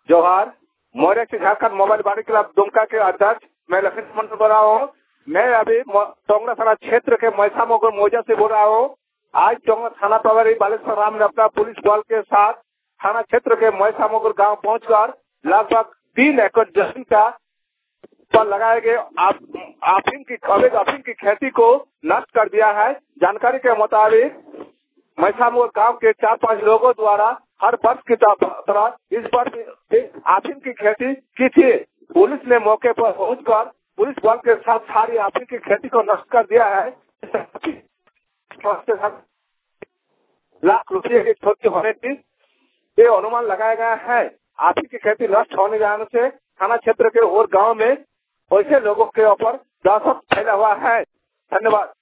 जोहार। मौर्य से झारखंड मोबाइल बाड़ी क्लब दुमका के अध्यक्ष मैं लखन मंडल बोल रहा हूँ। मैं अभी टोंगरा थाना क्षेत्र के मैसा मोगर मौजा से बोल रहा हूँ। आज टोंगरा थाना प्रभारी बालेश्वर राम ने अपना पुलिस बल के साथ थाना क्षेत्र के मैसा मोगर गाँव पहुंचकर लगभग 3 एकड़ जमीन का पर लगाए गए अफीम की खेती को नष्ट कर दिया है। जानकारी के मुताबिक मैसा मोगर गाँव के 4-5 लोगों द्वारा हर वर्ष की तरह इस वर्ष अफीम की खेती की थी। पुलिस ने मौके पर पहुंचकर पुलिस बल के साथ सारी अफीम की खेती को नष्ट कर दिया है। लाख रुपये की क्षति होने की ये अनुमान लगाया गया है। अफीम की खेती नष्ट होने जाने से थाना क्षेत्र के और गांव में ऐसे लोगों के ऊपर दहशत फैला हुआ है। धन्यवाद।